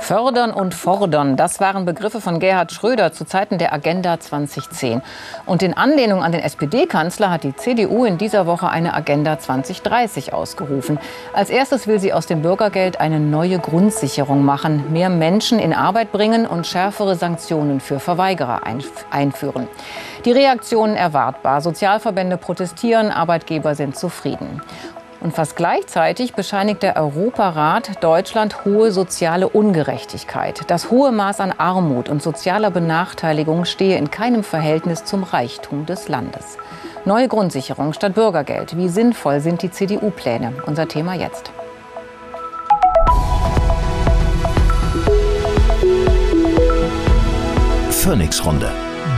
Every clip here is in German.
Fördern und fordern, das waren Begriffe von Gerhard Schröder zu Zeiten der Agenda 2010. Und in Anlehnung an den SPD-Kanzler hat die CDU in dieser Woche eine Agenda 2030 ausgerufen. Als erstes will sie aus dem Bürgergeld eine neue Grundsicherung machen, mehr Menschen in Arbeit bringen und schärfere Sanktionen für Verweigerer einführen. Die Reaktionen erwartbar. Sozialverbände protestieren, Arbeitgeber sind zufrieden. Und fast gleichzeitig bescheinigt der Europarat Deutschland hohe soziale Ungerechtigkeit. Das hohe Maß an Armut und sozialer Benachteiligung stehe in keinem Verhältnis zum Reichtum des Landes. Neue Grundsicherung statt Bürgergeld. Wie sinnvoll sind die CDU-Pläne? Unser Thema jetzt. Phoenix-Runde.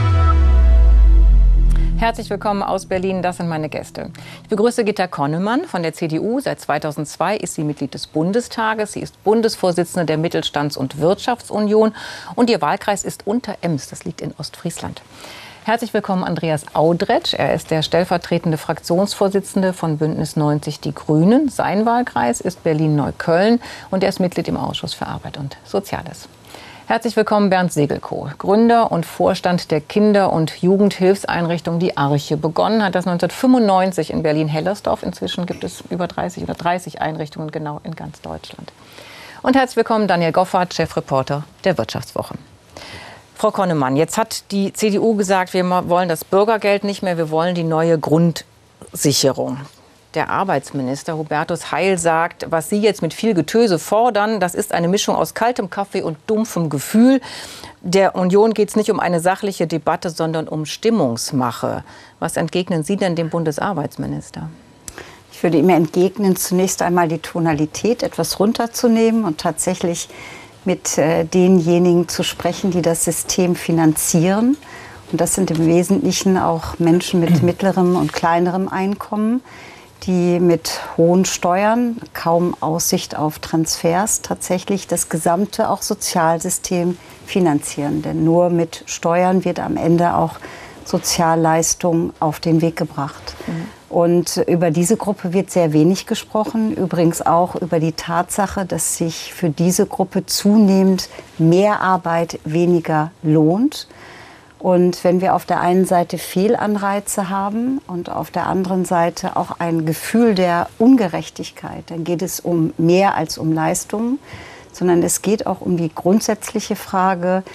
Herzlich willkommen aus Berlin, das sind meine Gäste. Ich begrüße Gitta Connemann von der CDU. Seit 2002 ist sie Mitglied des Bundestages. Sie ist Bundesvorsitzende der Mittelstands- und Wirtschaftsunion und ihr Wahlkreis ist Unterems, das liegt in Ostfriesland. Herzlich willkommen Andreas Audretsch. Er ist der stellvertretende Fraktionsvorsitzende von Bündnis 90 Die Grünen. Sein Wahlkreis ist Berlin-Neukölln und er ist Mitglied im Ausschuss für Arbeit und Soziales. Herzlich willkommen Bernd Segelkow, Gründer und Vorstand der Kinder- und Jugendhilfseinrichtung Die Arche. Begonnen hat das 1995 in Berlin-Hellersdorf. Inzwischen gibt es über 30 Einrichtungen genau in ganz Deutschland. Und herzlich willkommen Daniel Goffart, Chefreporter der Wirtschaftswoche. Frau Connemann, jetzt hat die CDU gesagt, wir wollen das Bürgergeld nicht mehr, wir wollen die neue Grundsicherung. Der Arbeitsminister Hubertus Heil sagt, was Sie jetzt mit viel Getöse fordern, das ist eine Mischung aus kaltem Kaffee und dumpfem Gefühl. Der Union geht es nicht um eine sachliche Debatte, sondern um Stimmungsmache. Was entgegnen Sie denn dem Bundesarbeitsminister? Ich würde ihm entgegnen, zunächst einmal die Tonalität etwas runterzunehmen und tatsächlich mit denjenigen zu sprechen, die das System finanzieren. Und das sind im Wesentlichen auch Menschen mit mittlerem und kleinerem Einkommen, die mit hohen Steuern, kaum Aussicht auf Transfers, tatsächlich das gesamte auch Sozialsystem finanzieren. Denn nur mit Steuern wird am Ende auch Sozialleistung auf den Weg gebracht. Und über diese Gruppe wird sehr wenig gesprochen. Übrigens auch über die Tatsache, dass sich für diese Gruppe zunehmend mehr Arbeit weniger lohnt. Und wenn wir auf der einen Seite Fehlanreize haben und auf der anderen Seite auch ein Gefühl der Ungerechtigkeit, dann geht es um mehr als um Leistungen, sondern es geht auch um die grundsätzliche Frage,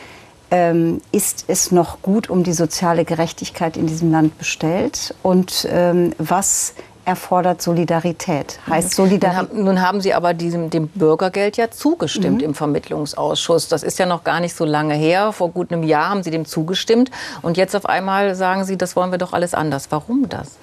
ist es noch gut um die soziale Gerechtigkeit in diesem Land bestellt und was erfordert Solidarität. Heißt Solidarität. Nun haben Sie aber dem Bürgergeld ja zugestimmt im Vermittlungsausschuss. Das ist ja noch gar nicht so lange her. Vor gut einem Jahr haben Sie dem zugestimmt. Und jetzt auf einmal sagen Sie, das wollen wir doch alles anders. Warum das?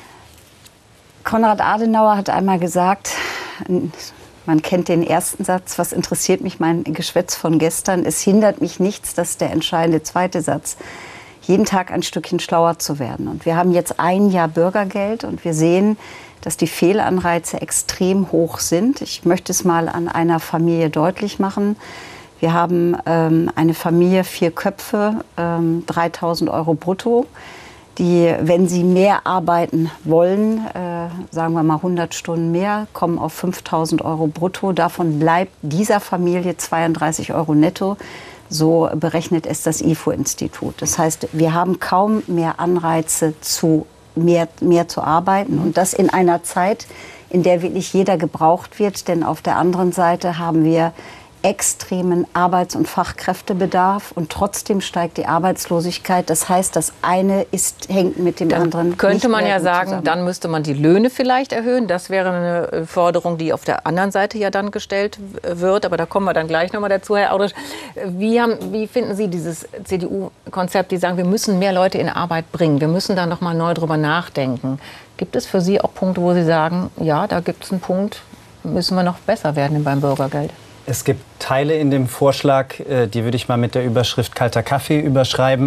Konrad Adenauer hat einmal gesagt, man kennt den ersten Satz, was interessiert mich mein Geschwätz von gestern? Es hindert mich nichts, das ist der entscheidende zweite Satz. Jeden Tag ein Stückchen schlauer zu werden. Und wir haben jetzt ein Jahr Bürgergeld und wir sehen, dass die Fehlanreize extrem hoch sind. Ich möchte es mal an einer Familie deutlich machen. Wir haben eine Familie, 4 Köpfe, 3.000 € brutto, die, wenn sie mehr arbeiten wollen, sagen wir mal 100 Stunden mehr, kommen auf 5.000 € brutto. Davon bleibt dieser Familie 32 € netto. So berechnet es das IFO-Institut. Das heißt, wir haben kaum mehr Anreize, mehr zu arbeiten. Und das in einer Zeit, in der wirklich jeder gebraucht wird. Denn auf der anderen Seite haben wir extremen Arbeits- und Fachkräftebedarf und trotzdem steigt die Arbeitslosigkeit. Das heißt, das eine hängt mit dem anderen nicht. Könnte man ja sagen, dann müsste man die Löhne vielleicht erhöhen. Das wäre eine Forderung, die auf der anderen Seite ja dann gestellt wird. Aber da kommen wir dann gleich nochmal dazu, Herr Audretsch. Wie finden Sie dieses CDU-Konzept, die sagen, wir müssen mehr Leute in Arbeit bringen, wir müssen da noch mal neu drüber nachdenken? Gibt es für Sie auch Punkte, wo Sie sagen, ja, da gibt es einen Punkt, müssen wir noch besser werden beim Bürgergeld? Es gibt Teile in dem Vorschlag, die würde ich mal mit der Überschrift kalter Kaffee überschreiben.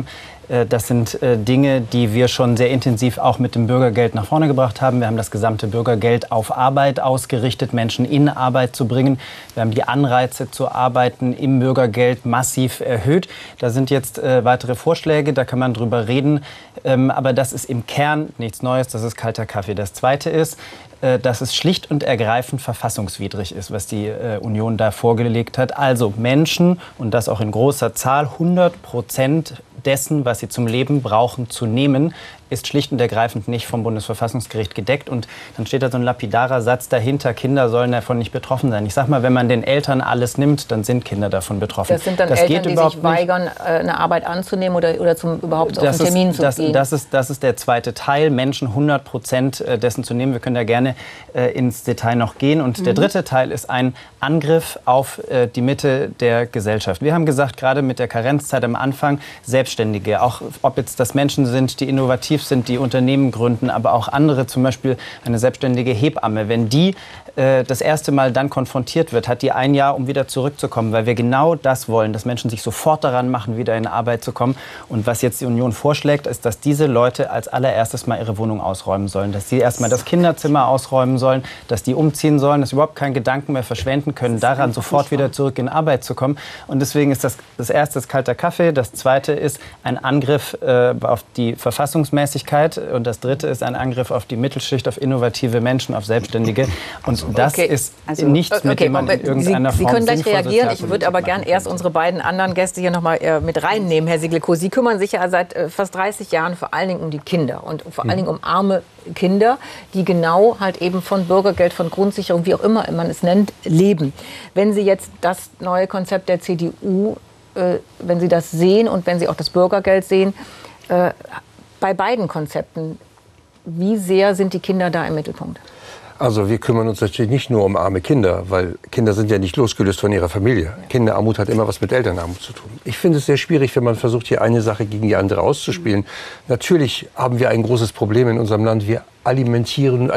Das sind Dinge, die wir schon sehr intensiv auch mit dem Bürgergeld nach vorne gebracht haben. Wir haben das gesamte Bürgergeld auf Arbeit ausgerichtet, Menschen in Arbeit zu bringen. Wir haben die Anreize zu arbeiten im Bürgergeld massiv erhöht. Da sind jetzt weitere Vorschläge, da kann man drüber reden. Aber das ist im Kern nichts Neues, das ist kalter Kaffee. Das Zweite ist, dass es schlicht und ergreifend verfassungswidrig ist, was die Union da vorgelegt hat. Also Menschen, und das auch in großer Zahl, 100% dessen, was sie zum Leben brauchen, zu nehmen, ist schlicht und ergreifend nicht vom Bundesverfassungsgericht gedeckt. Und dann steht da so ein lapidarer Satz dahinter, Kinder sollen davon nicht betroffen sein. Ich sag mal, wenn man den Eltern alles nimmt, dann sind Kinder davon betroffen. Das sind dann Eltern, die sich weigern, eine Arbeit anzunehmen oder überhaupt auf einen Termin zu gehen? Das ist der zweite Teil, Menschen 100% dessen zu nehmen. Wir können da gerne ins Detail noch gehen. Und der dritte Teil ist ein Angriff auf die Mitte der Gesellschaft. Wir haben gesagt, gerade mit der Karenzzeit am Anfang, Selbstständige, auch ob jetzt das Menschen sind, die innovativ sind, die Unternehmen gründen, aber auch andere, zum Beispiel eine selbstständige Hebamme, wenn die das erste Mal dann konfrontiert wird, hat die ein Jahr, um wieder zurückzukommen, weil wir genau das wollen, dass Menschen sich sofort daran machen, wieder in Arbeit zu kommen. Und was jetzt die Union vorschlägt, ist, dass diese Leute als allererstes mal ihre Wohnung ausräumen sollen, dass sie erst mal das Kinderzimmer ausräumen sollen, dass die umziehen sollen, dass sie überhaupt keinen Gedanken mehr verschwenden können, daran sofort wieder zurück in Arbeit zu kommen. Und deswegen ist das erste ist kalter Kaffee, das zweite ist ein Angriff auf die Verfassungsmäßigkeit und das dritte ist ein Angriff auf die Mittelschicht, auf innovative Menschen, auf Selbstständige. Und das ist nichts, mit dem man in irgendeiner Form Sie können gleich reagieren. Ich würde aber gern erst unsere beiden anderen Gäste hier noch mal mit reinnehmen, Herr Siggelkow. Sie kümmern sich ja seit fast 30 Jahren vor allen Dingen um die Kinder und vor allen Dingen um arme Kinder, die genau halt eben von Bürgergeld, von Grundsicherung, wie auch immer man es nennt, leben. Wenn Sie jetzt das neue Konzept der CDU, wenn Sie das sehen und wenn Sie auch das Bürgergeld sehen, bei beiden Konzepten, wie sehr sind die Kinder da im Mittelpunkt? Also wir kümmern uns natürlich nicht nur um arme Kinder, weil Kinder sind ja nicht losgelöst von ihrer Familie. Ja. Kinderarmut hat immer was mit Elternarmut zu tun. Ich finde es sehr schwierig, wenn man versucht, hier eine Sache gegen die andere auszuspielen. Natürlich haben wir ein großes Problem in unserem Land. Wir alimentieren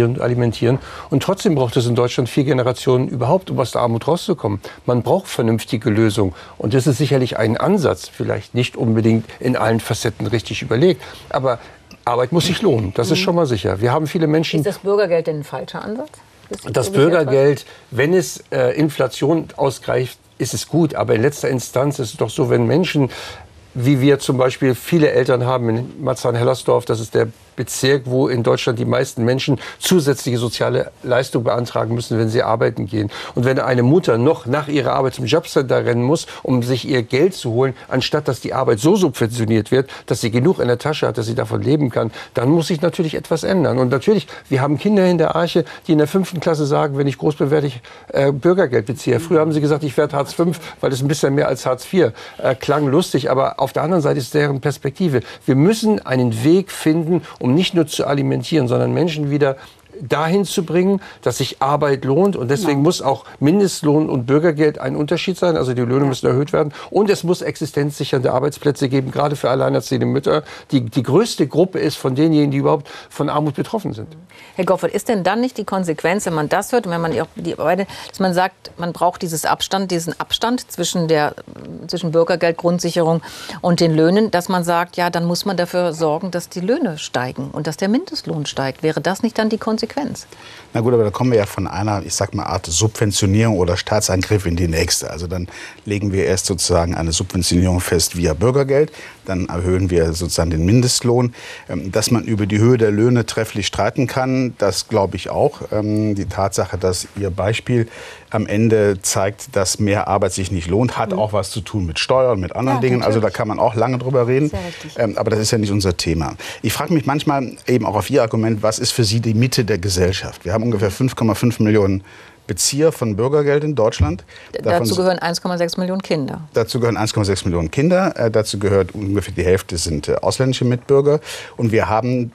und trotzdem braucht es in Deutschland 4 Generationen überhaupt, um aus der Armut rauszukommen. Man braucht vernünftige Lösungen und das ist sicherlich ein Ansatz, vielleicht nicht unbedingt in allen Facetten richtig überlegt, aber Arbeit muss sich lohnen, das ist schon mal sicher. Wir haben viele Menschen. Ist das Bürgergeld denn ein falscher Ansatz? Das Bürgergeld, wenn es Inflation ausgleicht, ist es gut. Aber in letzter Instanz ist es doch so, wenn Menschen, wie wir zum Beispiel viele Eltern haben in Marzahn-Hellersdorf, das ist der Bezirk, wo in Deutschland die meisten Menschen zusätzliche soziale Leistung beantragen müssen, wenn sie arbeiten gehen. Und wenn eine Mutter noch nach ihrer Arbeit zum Jobcenter rennen muss, um sich ihr Geld zu holen, anstatt dass die Arbeit so subventioniert wird, dass sie genug in der Tasche hat, dass sie davon leben kann, dann muss sich natürlich etwas ändern. Und natürlich, wir haben Kinder in der Arche, die in der 5. Klasse sagen, wenn ich groß bin, werde ich Bürgergeld beziehe. Früher haben sie gesagt, ich werde Hartz V, weil es ein bisschen mehr als Hartz IV klang lustig. Aber auf der anderen Seite ist deren Perspektive. Wir müssen einen Weg finden, um nicht nur zu alimentieren, sondern Menschen wieder dahin zu bringen, dass sich Arbeit lohnt. Und deswegen muss auch Mindestlohn und Bürgergeld ein Unterschied sein. Also die Löhne müssen erhöht werden. Und es muss existenzsichernde Arbeitsplätze geben, gerade für alleinerziehende Mütter, die die größte Gruppe ist von denjenigen, die überhaupt von Armut betroffen sind. Herr Goffert, ist denn dann nicht die Konsequenz, wenn man das hört und wenn man auch dass man sagt, man braucht diesen Abstand zwischen Bürgergeld, Grundsicherung und den Löhnen, dass man sagt, ja, dann muss man dafür sorgen, dass die Löhne steigen und dass der Mindestlohn steigt. Wäre das nicht dann die Konsequenz? Na gut, aber da kommen wir ja von einer, ich sag mal, Art Subventionierung oder Staatsangriff in die nächste. Also dann legen wir erst sozusagen eine Subventionierung fest via Bürgergeld, dann erhöhen wir sozusagen den Mindestlohn. Dass man über die Höhe der Löhne trefflich streiten kann, das glaube ich auch. Die Tatsache, dass Ihr Beispiel am Ende zeigt, dass mehr Arbeit sich nicht lohnt, hat auch was zu tun mit Steuern und mit anderen Dingen. Also da kann man auch lange drüber reden. Aber das ist ja nicht unser Thema. Ich frage mich manchmal eben auch auf Ihr Argument, was ist für Sie die Mitte der Gesellschaft? Wir haben ungefähr 5,5 Millionen Bezieher von Bürgergeld in Deutschland. Dazu gehören 1,6 Millionen Kinder. Dazu gehören 1,6 Millionen Kinder. Dazu gehört ungefähr die Hälfte sind ausländische Mitbürger. Und wir haben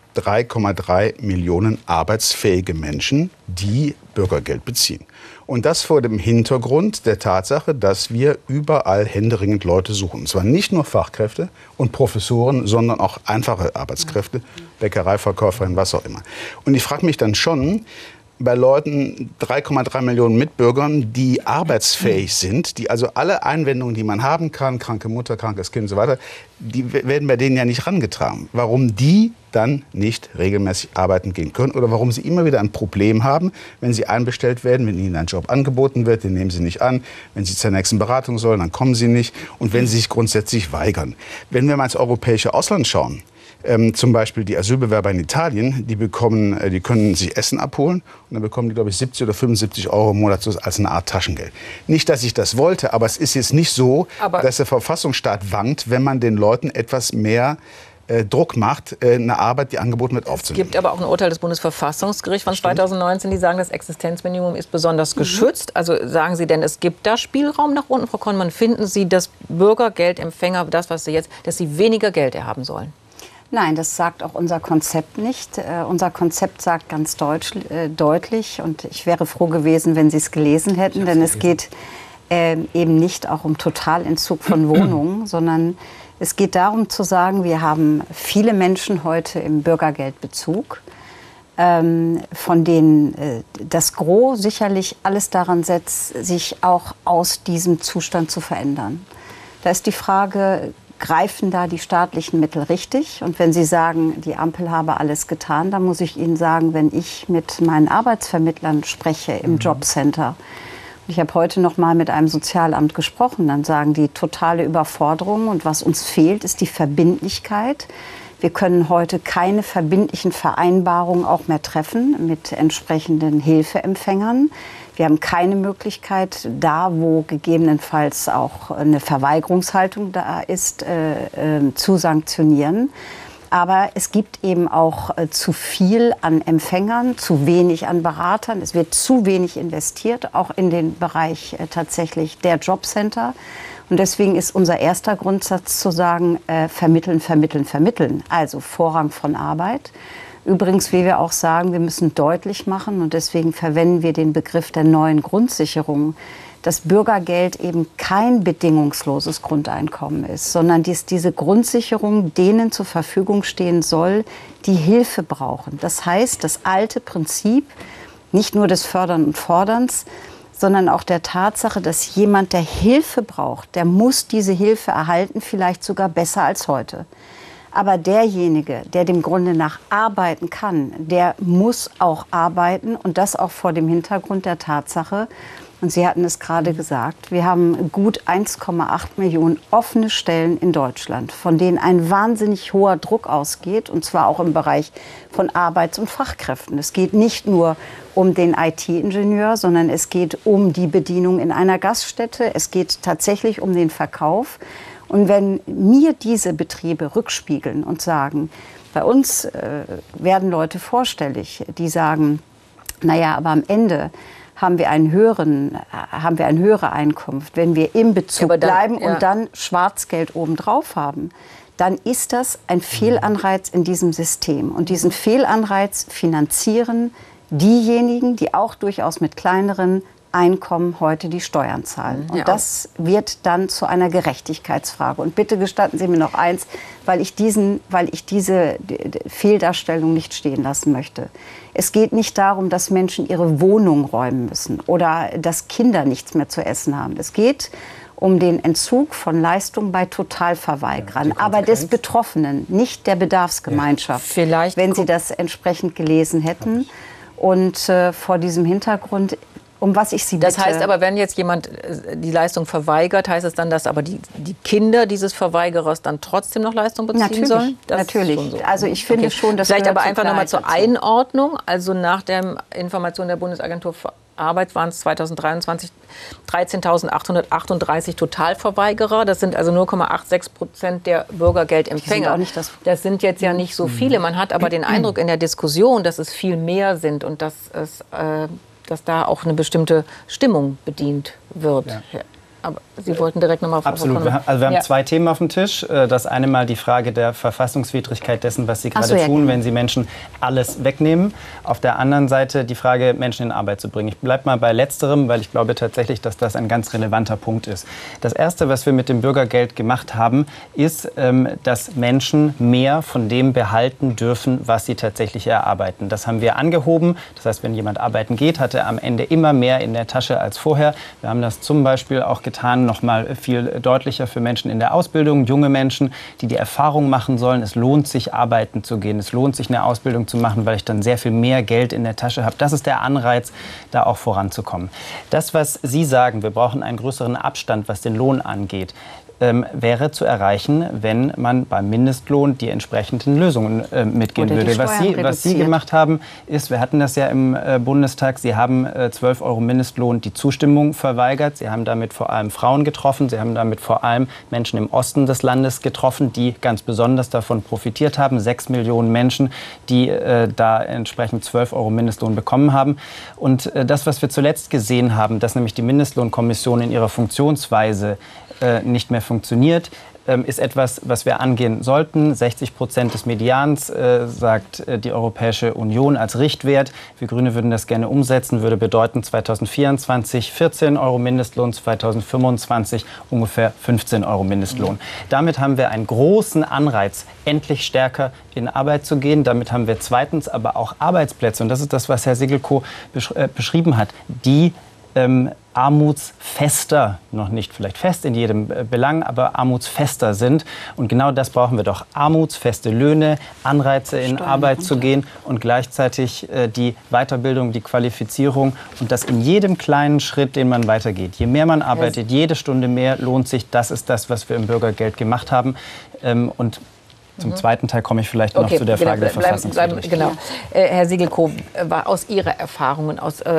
3,3 Millionen arbeitsfähige Menschen, die Bürgergeld beziehen. Und das vor dem Hintergrund der Tatsache, dass wir überall händeringend Leute suchen. Und zwar nicht nur Fachkräfte und Professoren, sondern auch einfache Arbeitskräfte, Bäckereiverkäuferinnen, was auch immer. Und ich frage mich dann schon, bei Leuten 3,3 Millionen Mitbürgern, die arbeitsfähig sind, die also alle Einwendungen, die man haben kann, kranke Mutter, krankes Kind und so weiter, die werden bei denen ja nicht rangetragen. Warum die dann nicht regelmäßig arbeiten gehen können oder warum sie immer wieder ein Problem haben, wenn sie einbestellt werden, wenn ihnen ein Job angeboten wird, den nehmen sie nicht an, wenn sie zur nächsten Beratung sollen, dann kommen sie nicht und wenn sie sich grundsätzlich weigern. Wenn wir mal ins europäische Ausland schauen, zum Beispiel die Asylbewerber in Italien, die können sich Essen abholen und dann bekommen die, glaube ich, 70 oder 75 Euro im Monat als eine Art Taschengeld. Nicht, dass ich das wollte, aber es ist jetzt nicht so, dass der Verfassungsstaat wankt, wenn man den Leuten etwas mehr Druck macht, eine Arbeit, die angeboten wird, aufzunehmen. Es gibt aber auch ein Urteil des Bundesverfassungsgerichts von 2019, die sagen, das Existenzminimum ist besonders geschützt. Also sagen Sie denn, es gibt da Spielraum nach unten, Frau Konnemann? Finden Sie, dass Bürgergeldempfänger, das, was Sie jetzt, dass sie weniger Geld erhaben sollen? Nein, das sagt auch unser Konzept nicht. Unser Konzept sagt ganz deutlich, und ich wäre froh gewesen, wenn Sie es gelesen hätten, denn es geht eben nicht auch um Totalentzug von Wohnungen, sondern es geht darum zu sagen, wir haben viele Menschen heute im Bürgergeldbezug, von denen das Gros sicherlich alles daran setzt, sich auch aus diesem Zustand zu verändern. Da ist die Frage, greifen da die staatlichen Mittel richtig? Und wenn Sie sagen, die Ampel habe alles getan, dann muss ich Ihnen sagen, wenn ich mit meinen Arbeitsvermittlern spreche im Jobcenter, ich habe heute noch mal mit einem Sozialamt gesprochen, dann sagen die totale Überforderung und was uns fehlt, ist die Verbindlichkeit. Wir können heute keine verbindlichen Vereinbarungen auch mehr treffen mit entsprechenden Hilfeempfängern. Wir haben keine Möglichkeit, da wo gegebenenfalls auch eine Verweigerungshaltung da ist, zu sanktionieren. Aber es gibt eben auch zu viel an Empfängern, zu wenig an Beratern. Es wird zu wenig investiert, auch in den Bereich tatsächlich der Jobcenter. Und deswegen ist unser erster Grundsatz zu sagen, vermitteln, vermitteln, vermitteln. Also Vorrang von Arbeit. Übrigens, wie wir auch sagen, wir müssen deutlich machen, und deswegen verwenden wir den Begriff der neuen Grundsicherung, dass Bürgergeld eben kein bedingungsloses Grundeinkommen ist, sondern diese Grundsicherung denen zur Verfügung stehen soll, die Hilfe brauchen. Das heißt, das alte Prinzip, nicht nur des Fördern und Forderns, sondern auch der Tatsache, dass jemand, der Hilfe braucht, der muss diese Hilfe erhalten, vielleicht sogar besser als heute. Aber derjenige, der dem Grunde nach arbeiten kann, der muss auch arbeiten, und das auch vor dem Hintergrund der Tatsache, und Sie hatten es gerade gesagt, wir haben gut 1,8 Millionen offene Stellen in Deutschland, von denen ein wahnsinnig hoher Druck ausgeht, und zwar auch im Bereich von Arbeits- und Fachkräften. Es geht nicht nur um den IT-Ingenieur, sondern es geht um die Bedienung in einer Gaststätte. Es geht tatsächlich um den Verkauf. Und wenn mir diese Betriebe rückspiegeln und sagen, bei uns werden Leute vorstellig, die sagen, naja, aber am Ende haben wir eine höhere Einkunft, wenn wir im Bezug bleiben und dann Schwarzgeld obendrauf haben, dann ist das ein Fehlanreiz in diesem System. Und diesen Fehlanreiz finanzieren diejenigen, die auch durchaus mit kleineren Einkommen heute die Steuern zahlen. Und das wird dann zu einer Gerechtigkeitsfrage. Und bitte gestatten Sie mir noch eins, weil ich diese Fehldarstellung nicht stehen lassen möchte. Es geht nicht darum, dass Menschen ihre Wohnung räumen müssen oder dass Kinder nichts mehr zu essen haben. Es geht um den Entzug von Leistungen bei Totalverweigerern, aber des Betroffenen, nicht der Bedarfsgemeinschaft. Vielleicht, wenn Sie das entsprechend gelesen hätten. Und vor diesem Hintergrund, um was ich Sie bitte. Das heißt aber, wenn jetzt jemand die Leistung verweigert, heißt es dann, dass aber die Kinder dieses Verweigerers dann trotzdem noch Leistung beziehen sollen? Das natürlich. Ist schon so. Also ich finde schon, dass vielleicht aber einfach nochmal zur Einordnung. Also nach der Information der Bundesagentur für Arbeit waren es 2023 13.838 Totalverweigerer. Das sind also 0,86% der Bürgergeldempfänger. Das sind jetzt ja nicht so viele. Man hat aber den Eindruck in der Diskussion, dass es viel mehr sind und dass da auch eine bestimmte Stimmung bedient wird. Ja. Aber Sie wollten direkt nochmal auf Absolut. Wir haben zwei Themen auf dem Tisch. Das eine mal die Frage der Verfassungswidrigkeit dessen, was Sie gerade tun, wenn Sie Menschen alles wegnehmen. Auf der anderen Seite die Frage, Menschen in Arbeit zu bringen. Ich bleibe mal bei Letzterem, weil ich glaube tatsächlich, dass das ein ganz relevanter Punkt ist. Das Erste, was wir mit dem Bürgergeld gemacht haben, ist, dass Menschen mehr von dem behalten dürfen, was sie tatsächlich erarbeiten. Das haben wir angehoben. Das heißt, wenn jemand arbeiten geht, hat er am Ende immer mehr in der Tasche als vorher. Wir haben das zum Beispiel auch getan, noch mal viel deutlicher für Menschen in der Ausbildung, junge Menschen, die die Erfahrung machen sollen, es lohnt sich, arbeiten zu gehen. Es lohnt sich, eine Ausbildung zu machen, weil ich dann sehr viel mehr Geld in der Tasche habe. Das ist der Anreiz, da auch voranzukommen. Das, was Sie sagen, wir brauchen einen größeren Abstand, was den Lohn angeht, wäre zu erreichen, wenn man beim Mindestlohn die entsprechenden Lösungen mitgehen würde. Was Sie gemacht haben, ist, wir hatten das ja im Bundestag, Sie haben 12 € Mindestlohn die Zustimmung verweigert. Sie haben damit vor allem Frauen getroffen. Sie haben damit vor allem Menschen im Osten des Landes getroffen, die ganz besonders davon profitiert haben. 6 Millionen Menschen, die da entsprechend 12 € Mindestlohn bekommen haben. Und das, was wir zuletzt gesehen haben, dass nämlich die Mindestlohnkommission in ihrer Funktionsweise nicht mehr funktioniert, ist etwas, was wir angehen sollten. 60% des Medians sagt die Europäische Union als Richtwert. Wir Grüne würden das gerne umsetzen, würde bedeuten 2024 14 € Mindestlohn, 2025 ungefähr 15 € Mindestlohn. Damit haben wir einen großen Anreiz, endlich stärker in Arbeit zu gehen. Damit haben wir zweitens aber auch Arbeitsplätze. Und das ist das, was Herr Sigelko beschrieben hat, die armutsfester, noch nicht vielleicht fest in jedem Belang, aber armutsfester sind. Und genau das brauchen wir doch. Armutsfeste Löhne, Anreize in Arbeit zu gehen und gleichzeitig die Weiterbildung, die Qualifizierung und das in jedem kleinen Schritt, den man weitergeht. Je mehr man arbeitet, jede Stunde mehr lohnt sich. Das ist das, was wir im Bürgergeld gemacht haben. Und zum zweiten Teil komme ich vielleicht noch zu der Frage der Verfassungswidrigkeit. Genau. Herr Sigelko, aus Ihrer Erfahrungen,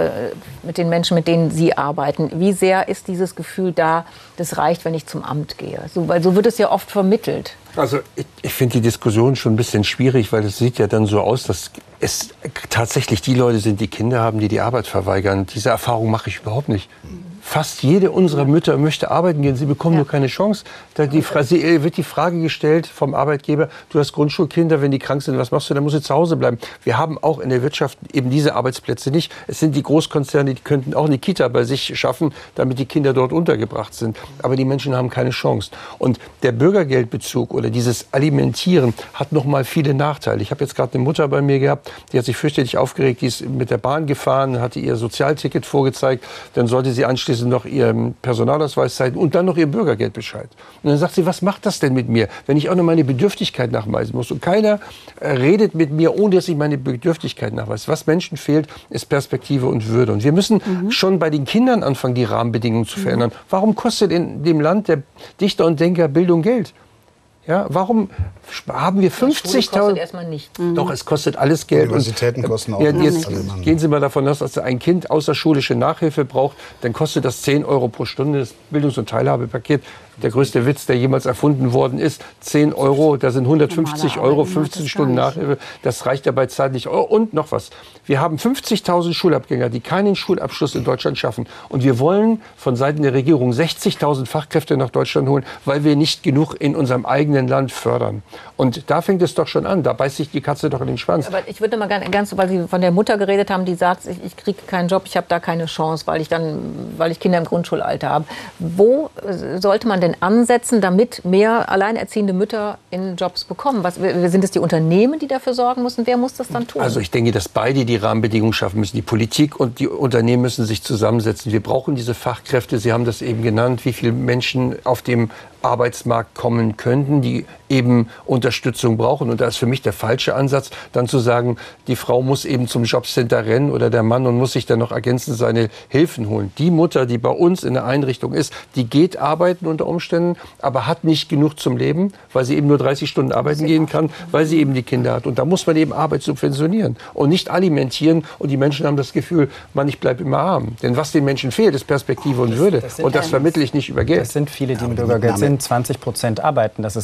mit den Menschen, mit denen Sie arbeiten, wie sehr ist dieses Gefühl da, das reicht, wenn ich zum Amt gehe? Weil so wird es ja oft vermittelt. Also ich finde die Diskussion schon ein bisschen schwierig, weil es sieht ja dann so aus, dass es tatsächlich die Leute sind, die Kinder haben, die die Arbeit verweigern. Diese Erfahrung mache ich überhaupt nicht. Fast jede unserer Mütter möchte arbeiten gehen, sie bekommen nur keine Chance. Da wird die Frage gestellt vom Arbeitgeber, du hast Grundschulkinder, wenn die krank sind, was machst du, dann musst du zu Hause bleiben. Wir haben auch in der Wirtschaft eben diese Arbeitsplätze nicht. Es sind die Großkonzerne, die könnten auch eine Kita bei sich schaffen, damit die Kinder dort untergebracht sind. Aber die Menschen haben keine Chance. Und der Bürgergeldbezug oder dieses Alimentieren hat noch mal viele Nachteile. Ich habe jetzt gerade eine Mutter bei mir gehabt, die hat sich fürchterlich aufgeregt, die ist mit der Bahn gefahren, hatte ihr Sozialticket vorgezeigt, dann sollte sie anschließend noch ihren Personalausweis zeigen und dann noch ihr Bürgergeldbescheid. Und dann sagt sie, was macht das denn mit mir, wenn ich auch noch meine Bedürftigkeit nachweisen muss? Und keiner redet mit mir, ohne dass ich meine Bedürftigkeit nachweise. Was Menschen fehlt, ist Perspektive und Würde. Und wir müssen schon bei den Kindern anfangen, die Rahmenbedingungen zu verändern. Warum kostet in dem Land der Dichter und Denker Bildung Geld? Ja, warum haben wir 50.000? Kostet erstmal nichts. Doch, es kostet alles Geld. Universitäten kosten auch jetzt gehen Sie mal davon aus, dass ein Kind außerschulische Nachhilfe braucht, dann kostet das 10 € pro Stunde, das Bildungs- und Teilhabepaket. Der größte Witz, der jemals erfunden worden ist, 10 €, da sind 150 €, 15 Stunden Nachhilfe, das reicht ja bei Zeit nicht. Und noch was, wir haben 50.000 Schulabgänger, die keinen Schulabschluss in Deutschland schaffen. Und wir wollen von Seiten der Regierung 60.000 Fachkräfte nach Deutschland holen, weil wir nicht genug in unserem eigenen Land fördern. Und da fängt es doch schon an, da beißt sich die Katze doch in den Schwanz. Aber ich würde mal ganz, weil Sie von der Mutter geredet haben, die sagt, ich kriege keinen Job, ich habe da keine Chance, weil ich Kinder im Grundschulalter habe. Wo sollte man denn ansetzen, damit mehr alleinerziehende Mütter in Jobs bekommen? Sind es die Unternehmen, die dafür sorgen müssen? Wer muss das dann tun? Also ich denke, dass beide die Rahmenbedingungen schaffen müssen. Die Politik und die Unternehmen müssen sich zusammensetzen. Wir brauchen diese Fachkräfte. Sie haben das eben genannt, wie viele Menschen auf dem Arbeitsmarkt kommen könnten, die eben Unterstützung brauchen. Und da ist für mich der falsche Ansatz, dann zu sagen, die Frau muss eben zum Jobcenter rennen oder der Mann und muss sich dann noch ergänzend seine Hilfen holen. Die Mutter, die bei uns in der Einrichtung ist, die geht arbeiten unter Umständen, aber hat nicht genug zum Leben, weil sie eben nur 30 Stunden arbeiten gehen kann, weil sie eben die Kinder hat. Und da muss man eben Arbeit subventionieren und nicht alimentieren. Und die Menschen haben das Gefühl, man, ich bleibe immer arm. Denn was den Menschen fehlt, ist Perspektive und Würde. Und das vermittle ich nicht über Geld. Das sind viele, die im Bürgergeld sind. 20% arbeiten. Das ist genau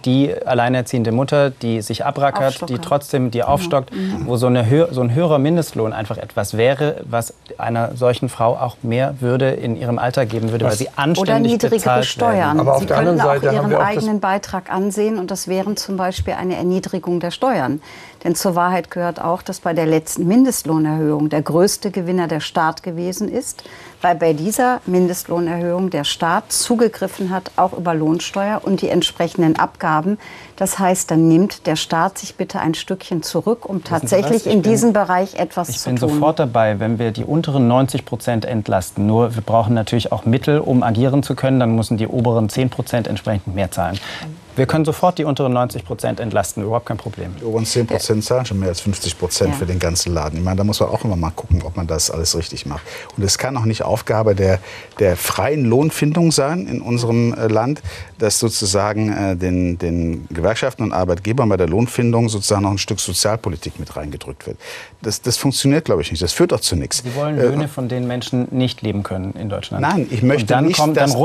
die alleinerziehende Mutter, die sich abrackert, die trotzdem aufstockt, wo so ein höherer Mindestlohn einfach etwas wäre, was einer solchen Frau auch mehr Würde in ihrem Alter geben würde, weil sie anständig bezahlt werden. Oder niedrigere Steuern. Aber auf Sie der können anderen auch Seite haben Ihren wir auch eigenen Beitrag ansehen und das wären zum Beispiel eine Erniedrigung der Steuern. Denn zur Wahrheit gehört auch, dass bei der letzten Mindestlohnerhöhung der größte Gewinner der Staat gewesen ist, weil bei dieser Mindestlohnerhöhung der Staat zugegriffen hat, auch über Lohnsteuer und die entsprechenden Abgaben. Das heißt, dann nimmt der Staat sich bitte ein Stückchen zurück, um tatsächlich in diesem Bereich etwas zu tun. Ich bin sofort dabei, wenn wir die unteren 90% entlasten. Nur wir brauchen natürlich auch Mittel, um agieren zu können. Dann müssen die oberen 10% entsprechend mehr zahlen. Wir können sofort die unteren 90% entlasten, überhaupt kein Problem. Die oberen 10% zahlen schon mehr als 50% für den ganzen Laden. Ich meine, da muss man auch immer mal gucken, ob man das alles richtig macht. Und es kann auch nicht Aufgabe der freien Lohnfindung sein in unserem Land, dass sozusagen den Gewerkschaften und Arbeitgebern bei der Lohnfindung sozusagen noch ein Stück Sozialpolitik mit reingedrückt wird. Das funktioniert, glaube ich, nicht. Das führt auch zu nichts. Sie wollen Löhne, von denen Menschen nicht leben können in Deutschland. Nein, ich möchte nicht,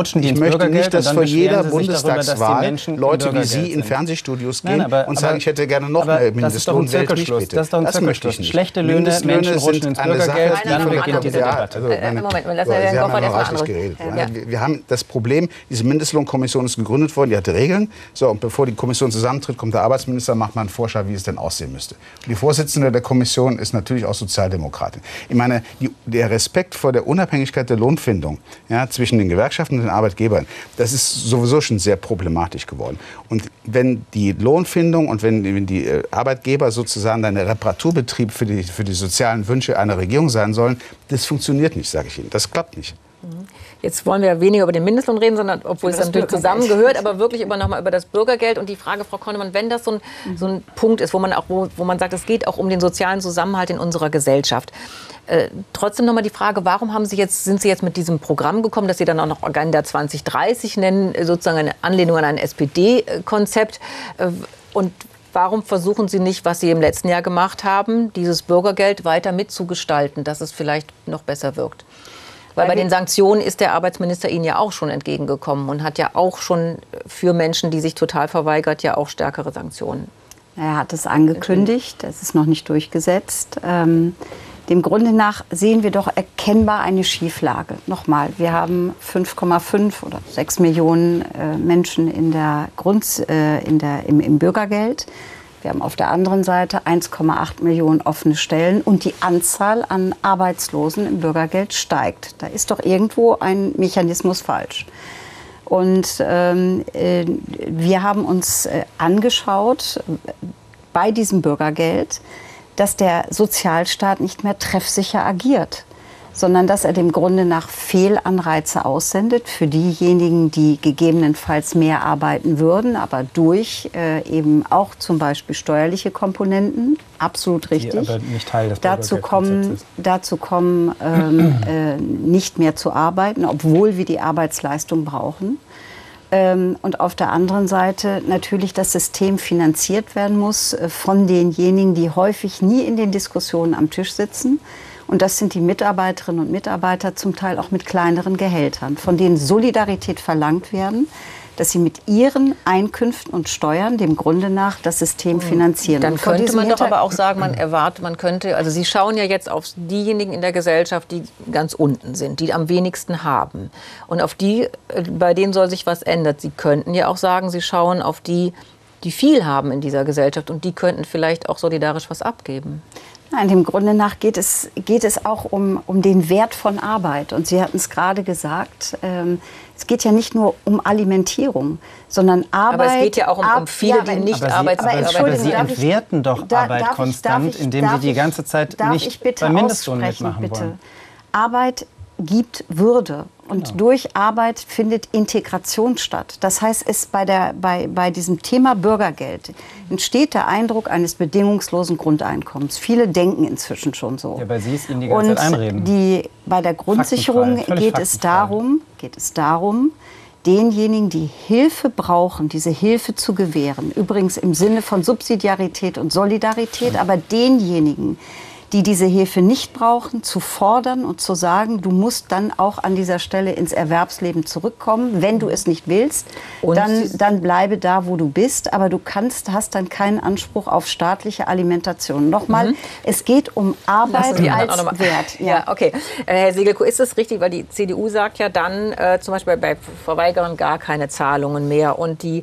dass vor jeder Bundestagswahl Leute wie Sie in Fernsehstudios gehen und sagen, ich hätte gerne noch mehr Mindestlohn. Das ist doch ein Zirkelschluss. Schlechte Löhne, Menschen rutschen ins Bürgergeld, dann beginnt diese Debatte. Moment, lassen wir Herrn Goffert erstmal geredet. Wir haben das Problem, diese Mindestlohnkommission ist gegründet worden, die hatte Regeln. So, und bevor die Kommission zusammentritt, kommt der Arbeitsminister, macht mal einen Vorschlag, wie es denn aussehen müsste. Und die Vorsitzende der Kommission ist natürlich auch Sozialdemokratin. Ich meine, der Respekt vor der Unabhängigkeit der Lohnfindung zwischen den Gewerkschaften und den Arbeitgebern, das ist sowieso schon sehr problematisch geworden. Und wenn die Lohnfindung und wenn die Arbeitgeber sozusagen ein Reparaturbetrieb für die sozialen Wünsche einer Regierung sein sollen, das funktioniert nicht, sage ich Ihnen. Das klappt nicht. Jetzt wollen wir weniger über den Mindestlohn reden, sondern obwohl es natürlich zusammengehört, aber wirklich nochmal über das Bürgergeld und die Frage, Frau Konnemann, wenn das so ein Punkt ist, wo man sagt, es geht auch um den sozialen Zusammenhalt in unserer Gesellschaft. Trotzdem nochmal die Frage, warum sind Sie jetzt mit diesem Programm gekommen, das Sie dann auch noch Agenda 2030 nennen, sozusagen eine Anlehnung an ein SPD-Konzept? Und warum versuchen Sie nicht, was Sie im letzten Jahr gemacht haben, dieses Bürgergeld weiter mitzugestalten, dass es vielleicht noch besser wirkt? Weil bei den Sanktionen ist der Arbeitsminister Ihnen ja auch schon entgegengekommen und hat ja auch schon für Menschen, die sich total verweigert, ja auch stärkere Sanktionen. Er hat es angekündigt, es ist noch nicht durchgesetzt. Dem Grunde nach sehen wir doch erkennbar eine Schieflage. Nochmal, wir haben 5,5 oder 6 Millionen Menschen im Bürgergeld. Wir haben auf der anderen Seite 1,8 Millionen offene Stellen und die Anzahl an Arbeitslosen im Bürgergeld steigt. Da ist doch irgendwo ein Mechanismus falsch. Und wir haben uns angeschaut bei diesem Bürgergeld, dass der Sozialstaat nicht mehr treffsicher agiert, sondern dass er dem Grunde nach Fehlanreize aussendet für diejenigen, die gegebenenfalls mehr arbeiten würden, aber durch eben auch zum Beispiel steuerliche Komponenten, absolut richtig, die aber nicht Teil des dazu kommen nicht mehr zu arbeiten, obwohl wir die Arbeitsleistung brauchen. Und auf der anderen Seite natürlich das System finanziert werden muss von denjenigen, die häufig nie in den Diskussionen am Tisch sitzen. Und das sind die Mitarbeiterinnen und Mitarbeiter, zum Teil auch mit kleineren Gehältern, von denen Solidarität verlangt werden, dass sie mit ihren Einkünften und Steuern dem Grunde nach das System finanzieren. Dann könnte man doch aber auch sagen, also Sie schauen ja jetzt auf diejenigen in der Gesellschaft, die ganz unten sind, die am wenigsten haben. Und bei denen soll sich was ändern. Sie könnten ja auch sagen, Sie schauen auf die viel haben in dieser Gesellschaft und die könnten vielleicht auch solidarisch was abgeben. Nein, dem Grunde nach geht es auch um den Wert von Arbeit. Und Sie hatten es gerade gesagt, es geht ja nicht nur um Alimentierung, sondern Arbeit. Aber es geht ja auch um viele, die nicht arbeitsfähig sind. Aber Sie entwerten doch Arbeit konstant, indem Sie die ganze Zeit nicht beim Mindestlohn mitmachen wollen. Arbeit gibt Würde. Und durch Arbeit findet Integration statt. Das heißt, bei diesem Thema Bürgergeld entsteht der Eindruck eines bedingungslosen Grundeinkommens. Viele denken inzwischen schon so. Ja, bei Sie ist Ihnen die ganze Zeit einreden. Bei der Grundsicherung geht es darum, denjenigen, die Hilfe brauchen, diese Hilfe zu gewähren. Übrigens im Sinne von Subsidiarität und Solidarität, aber denjenigen, die diese Hilfe nicht brauchen, zu fordern und zu sagen, du musst dann auch an dieser Stelle ins Erwerbsleben zurückkommen. Wenn du es nicht willst, dann bleibe da, wo du bist. Aber du hast dann keinen Anspruch auf staatliche Alimentation. Nochmal, es geht um Arbeit als Wert. Ja, okay. Herr Segelko, ist es richtig, weil die CDU sagt ja dann zum Beispiel bei Verweigerern gar keine Zahlungen mehr und die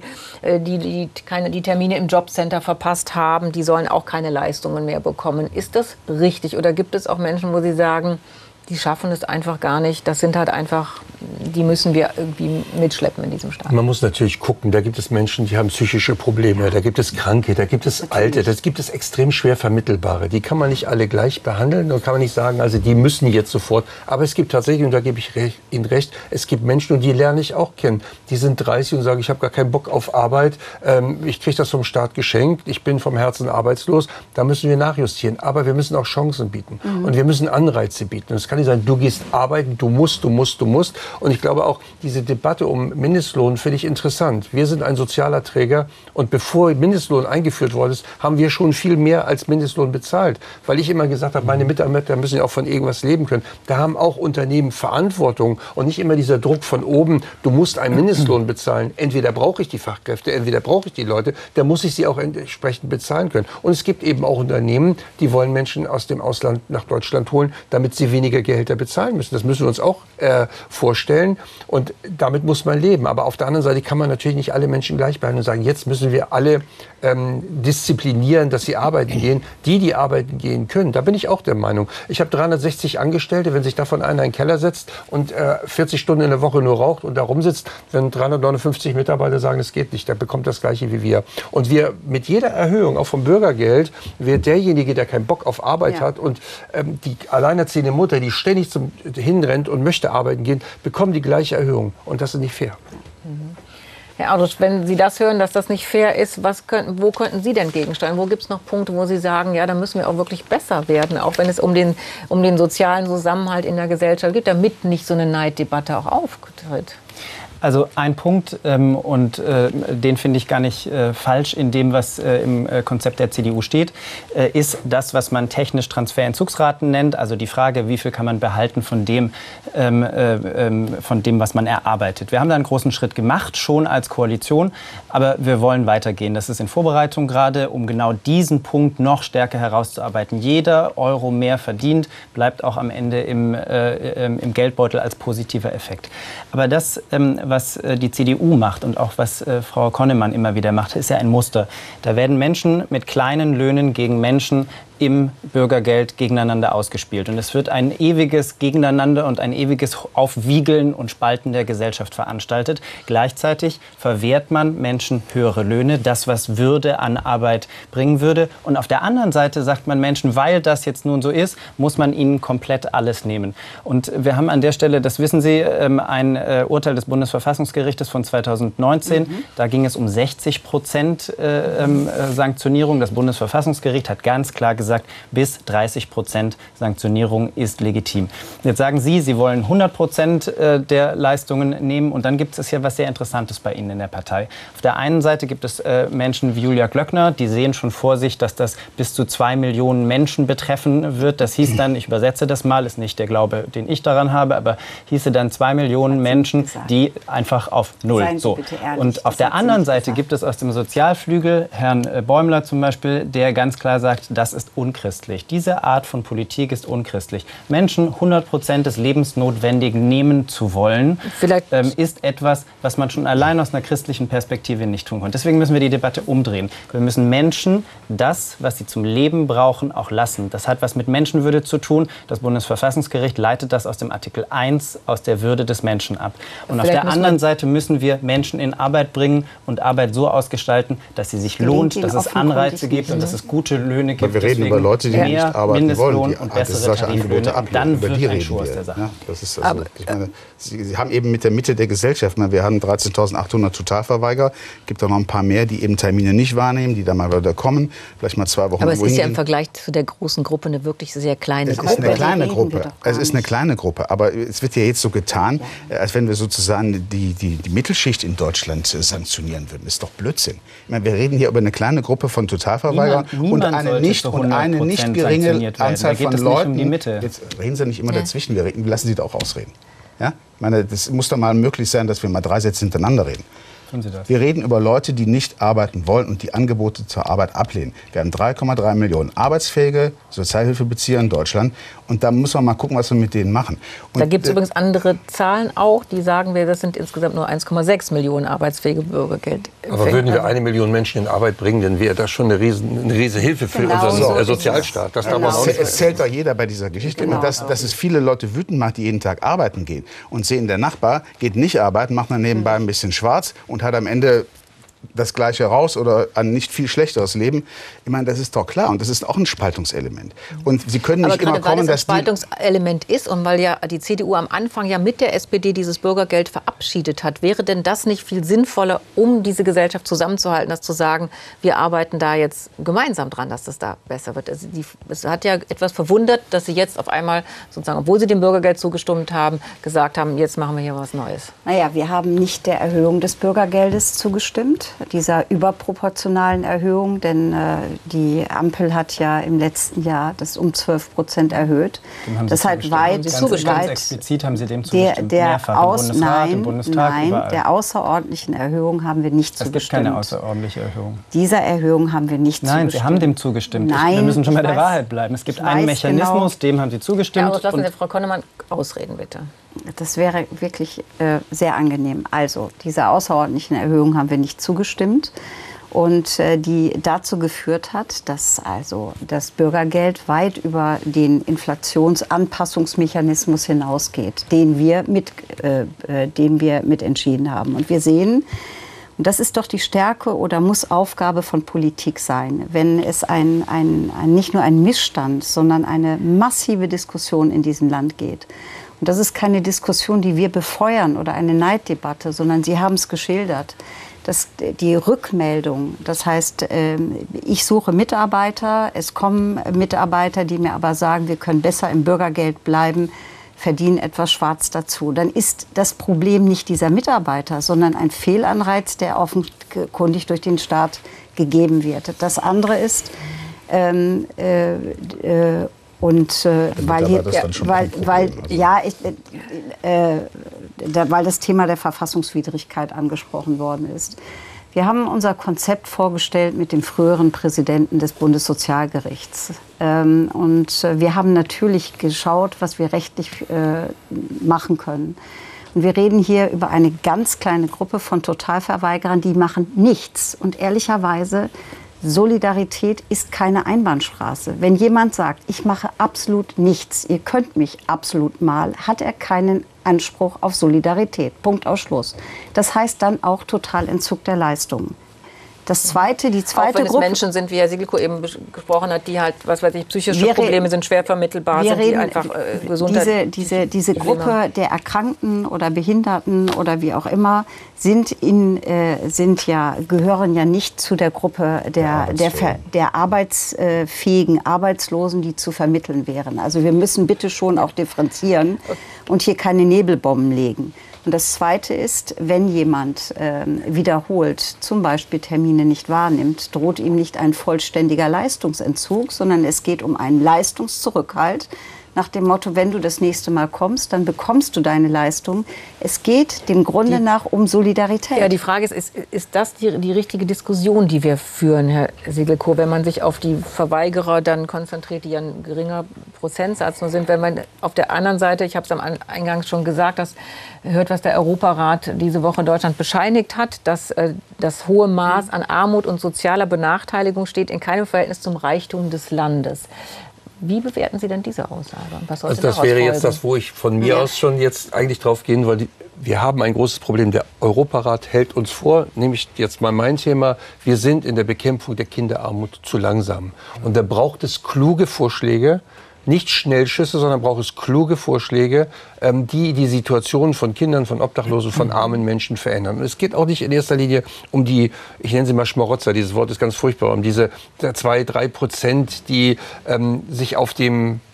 Termine im Jobcenter verpasst haben, die sollen auch keine Leistungen mehr bekommen. Ist das richtig oder gibt es auch Menschen, wo Sie sagen, die schaffen es einfach gar nicht, das sind halt einfach, die müssen wir irgendwie mitschleppen in diesem Staat? Man muss natürlich gucken, da gibt es Menschen, die haben psychische Probleme, da gibt es Kranke, da gibt es Alte, da gibt es extrem schwer Vermittelbare. Die kann man nicht alle gleich behandeln, da kann man nicht sagen, also die müssen jetzt sofort. Aber es gibt tatsächlich, und da gebe ich Ihnen recht, es gibt Menschen, und die lerne ich auch kennen, die sind 30 und sagen, ich habe gar keinen Bock auf Arbeit, ich kriege das vom Staat geschenkt, ich bin vom Herzen arbeitslos, da müssen wir nachjustieren. Aber wir müssen auch Chancen bieten und wir müssen Anreize bieten. Und es kann nicht sein, du gehst arbeiten, du musst. Und ich glaube auch, diese Debatte um Mindestlohn finde ich interessant. Wir sind ein sozialer Träger und bevor Mindestlohn eingeführt worden ist, haben wir schon viel mehr als Mindestlohn bezahlt. Weil ich immer gesagt habe, meine Mitarbeiter müssen ja auch von irgendwas leben können. Da haben auch Unternehmen Verantwortung und nicht immer dieser Druck von oben, du musst einen Mindestlohn bezahlen. Entweder brauche ich die Fachkräfte, entweder brauche ich die Leute, dann muss ich sie auch entsprechend bezahlen können. Und es gibt eben auch Unternehmen, die wollen Menschen aus dem Ausland nach Deutschland holen, damit sie weniger Gehälter bezahlen müssen. Das müssen wir uns auch vorstellen und damit muss man leben. Aber auf der anderen Seite kann man natürlich nicht alle Menschen gleich behandeln und sagen, jetzt müssen wir alle disziplinieren, dass sie arbeiten gehen, die arbeiten gehen können. Da bin ich auch der Meinung. Ich habe 360 Angestellte, wenn sich davon einer in den Keller setzt und 40 Stunden in der Woche nur raucht und da rumsitzt, wenn 359 Mitarbeiter sagen, es geht nicht, der bekommt das Gleiche wie wir. Und wir mit jeder Erhöhung, auch vom Bürgergeld, wird derjenige, der keinen Bock auf Arbeit hat und die alleinerziehende Mutter, die ständig hinrennt und möchte arbeiten gehen, bekommen die gleiche Erhöhung. Und das ist nicht fair. Herr Audrich, wenn Sie das hören, dass das nicht fair ist, wo könnten Sie denn gegensteuern? Wo gibt es noch Punkte, wo Sie sagen, ja, da müssen wir auch wirklich besser werden, auch wenn es um den sozialen Zusammenhalt in der Gesellschaft geht, damit nicht so eine Neiddebatte auch auftritt? Also ein Punkt, und den finde ich gar nicht falsch in dem, was im Konzept der CDU steht, ist das, was man technisch Transferentzugsraten nennt. Also die Frage, wie viel kann man behalten von dem, was man erarbeitet. Wir haben da einen großen Schritt gemacht, schon als Koalition, aber wir wollen weitergehen. Das ist in Vorbereitung gerade, um genau diesen Punkt noch stärker herauszuarbeiten. Jeder Euro mehr verdient, bleibt auch am Ende im Geldbeutel als positiver Effekt. Aber das, was die CDU macht und auch was Frau Konnemann immer wieder macht, ist ja ein Muster. Da werden Menschen mit kleinen Löhnen gegen Menschen im Bürgergeld gegeneinander ausgespielt. Und es wird ein ewiges Gegeneinander und ein ewiges Aufwiegeln und Spalten der Gesellschaft veranstaltet. Gleichzeitig verwehrt man Menschen höhere Löhne, das, was Würde an Arbeit bringen würde. Und auf der anderen Seite sagt man Menschen, weil das jetzt nun so ist, muss man ihnen komplett alles nehmen. Und wir haben an der Stelle, das wissen Sie, ein Urteil des Bundesverfassungsgerichtes von 2019. Da ging es um 60% Sanktionierung. Das Bundesverfassungsgericht hat ganz klar gesagt, bis 30% Sanktionierung ist legitim. Jetzt sagen Sie, Sie wollen 100% der Leistungen nehmen. Und dann gibt es ja was sehr Interessantes bei Ihnen in der Partei. Auf der einen Seite gibt es Menschen wie Julia Glöckner, die sehen schon vor sich, dass das bis zu 2 Millionen Menschen betreffen wird. Das hieß dann, ich übersetze das mal, ist nicht der Glaube, den ich daran habe, aber hieße dann 2 Millionen Menschen, die einfach auf Null. So. Und auf der anderen Seite gibt es aus dem Sozialflügel Herrn Bäumler zum Beispiel, der ganz klar sagt, das ist unchristlich. Diese Art von Politik ist unchristlich. Menschen 100% des Lebensnotwendigen nehmen zu wollen, ist etwas, was man schon allein aus einer christlichen Perspektive nicht tun kann. Deswegen müssen wir die Debatte umdrehen. Wir müssen Menschen das, was sie zum Leben brauchen, auch lassen. Das hat was mit Menschenwürde zu tun. Das Bundesverfassungsgericht leitet das aus dem Artikel 1 aus der Würde des Menschen ab. Und auf der anderen Seite müssen wir Menschen in Arbeit bringen und Arbeit so ausgestalten, dass sie sich lohnt, dass es Anreize gibt und dass es gute Löhne gibt. Wir reden über Leute, die nicht arbeiten wollen, die und bessere Angebote ablehnen. Dann über die reden wir. Ja, das ist also, ich meine, Sie haben eben mit der Mitte der Gesellschaft, wir haben 13.800 Totalverweigerer, gibt auch noch ein paar mehr, die eben Termine nicht wahrnehmen, die dann mal wieder kommen, vielleicht mal 2 Wochen. Aber es ist ja im Vergleich zu der großen Gruppe eine wirklich sehr kleine Gruppe. Es ist eine kleine Gruppe. Es ist eine kleine Gruppe. Aber es wird ja jetzt so getan, als wenn wir sozusagen die Mittelschicht in Deutschland sanktionieren würden. Das ist doch Blödsinn. Ich meine, wir reden hier über eine kleine Gruppe von Totalverweigerern und eine nicht und eine nicht geringe Anzahl von Leuten. Um die Mitte. Jetzt reden Sie nicht immer dazwischen, wir lassen Sie doch auch ausreden. Ja? Ich meine, das muss doch mal möglich sein, dass wir mal 3 Sätze hintereinander reden. Tun Sie das. Wir reden über Leute, die nicht arbeiten wollen und die Angebote zur Arbeit ablehnen. Wir haben 3,3 Millionen arbeitsfähige Sozialhilfebezieher in Deutschland. Und da muss man mal gucken, was wir mit denen machen. Und da gibt es übrigens andere Zahlen auch, die sagen, das sind insgesamt nur 1,6 Millionen arbeitsfähige Bürgergeld. Aber würden wir 1 Million Menschen in Arbeit bringen, dann wäre das schon eine riesen Hilfe für unseren Sozialstaat. Das darf man auch nicht. Es zählt doch jeder bei dieser Geschichte. Genau. Und dass es viele Leute wütend macht, die jeden Tag arbeiten gehen und sehen, der Nachbar geht nicht arbeiten, macht dann nebenbei ein bisschen schwarz und hat am Ende das Gleiche raus oder ein nicht viel schlechteres Leben. Ich meine, das ist doch klar und das ist auch ein Spaltungselement. Und Sie können nicht immer kommen, dass weil das ein Spaltungselement ist und weil ja die CDU am Anfang ja mit der SPD dieses Bürgergeld verabschiedet hat, wäre denn das nicht viel sinnvoller, um diese Gesellschaft zusammenzuhalten, als zu sagen, wir arbeiten da jetzt gemeinsam dran, dass das da besser wird. Also es hat ja etwas verwundert, dass Sie jetzt auf einmal, sozusagen, obwohl Sie dem Bürgergeld zugestimmt haben, gesagt haben, jetzt machen wir hier was Neues. Naja, wir haben nicht der Erhöhung des Bürgergeldes zugestimmt, dieser überproportionalen Erhöhung, denn die Ampel hat ja im letzten Jahr das um 12% erhöht. Das heißt, ganz explizit haben Sie dem zugestimmt, im Bundestag, überall. Der außerordentlichen Erhöhung haben wir nicht zugestimmt. Es gibt keine außerordentliche Erhöhung. Dieser Erhöhung haben wir nicht zugestimmt. Nein, Sie haben dem zugestimmt. Nein, wir müssen schon bei der Wahrheit bleiben. Es gibt einen Mechanismus, dem haben Sie zugestimmt. Ja, aber lassen Sie Frau Konnemann ausreden, bitte. Das wäre wirklich sehr angenehm. Also, dieser außerordentlichen Erhöhung haben wir nicht zugestimmt. Und die dazu geführt hat, dass also das Bürgergeld weit über den Inflationsanpassungsmechanismus hinausgeht, den wir mit entschieden haben. Und wir sehen, und das ist doch die Stärke oder muss Aufgabe von Politik sein, wenn es nicht nur ein Missstand, sondern eine massive Diskussion in diesem Land geht. Und das ist keine Diskussion, die wir befeuern oder eine Neiddebatte, sondern Sie haben es geschildert. Die Rückmeldung, das heißt, ich suche Mitarbeiter, es kommen Mitarbeiter, die mir aber sagen, wir können besser im Bürgergeld bleiben, verdienen etwas schwarz dazu. Dann ist das Problem nicht dieser Mitarbeiter, sondern ein Fehlanreiz, der offenkundig durch den Weil das Thema der Verfassungswidrigkeit angesprochen worden ist. Wir haben unser Konzept vorgestellt mit dem früheren Präsidenten des Bundessozialgerichts. Und wir haben natürlich geschaut, was wir rechtlich machen können. Und wir reden hier über eine ganz kleine Gruppe von Totalverweigerern, die machen nichts. Und ehrlicherweise, Solidarität ist keine Einbahnstraße. Wenn jemand sagt, ich mache absolut nichts, ihr könnt mich absolut mal, hat er keinen Anspruch auf Solidarität. Punkt, aus Schluss. Das heißt dann auch Totalentzug der Leistungen. Die zweite auch wenn es Gruppe, Menschen sind, wie Herr Siegelko eben gesprochen hat, die halt, was weiß ich, psychische Probleme sind, schwer vermittelbar sind, die einfach Gesundheit. Diese Gruppe der Erkrankten oder Behinderten oder wie auch immer gehören ja nicht zu der Gruppe der arbeitsfähigen Arbeitslosen, die zu vermitteln wären. Also wir müssen bitte schon auch differenzieren und hier keine Nebelbomben legen. Und das Zweite ist, wenn jemand wiederholt zum Beispiel Termine nicht wahrnimmt, droht ihm nicht ein vollständiger Leistungsentzug, sondern es geht um einen Leistungszurückhalt nach dem Motto, wenn du das nächste Mal kommst, dann bekommst du deine Leistung. Es geht dem Grunde nach um Solidarität. Ja, die Frage ist das die richtige Diskussion, die wir führen, Herr Siegelko, wenn man sich auf die Verweigerer dann konzentriert, die ja ein geringer Prozentsatz nur sind, wenn man auf der anderen Seite, ich habe es am Eingang schon gesagt, hört, was der Europarat diese Woche in Deutschland bescheinigt hat, dass das hohe Maß an Armut und sozialer Benachteiligung steht in keinem Verhältnis zum Reichtum des Landes. Wie bewerten Sie denn diese Aussage? Was also das wäre jetzt das, wo ich von mir aus schon jetzt eigentlich drauf gehen wollte. Wir haben ein großes Problem. Der Europarat hält uns vor, nämlich jetzt mal mein Thema, wir sind in der Bekämpfung der Kinderarmut zu langsam. Und da braucht es kluge Vorschläge, nicht Schnellschüsse, sondern braucht es kluge Vorschläge, die die Situation von Kindern, von Obdachlosen, von armen Menschen verändern. Und es geht auch nicht in erster Linie um die, ich nenne sie mal Schmarotzer, dieses Wort ist ganz furchtbar, um diese 2-3%, die sich auf dem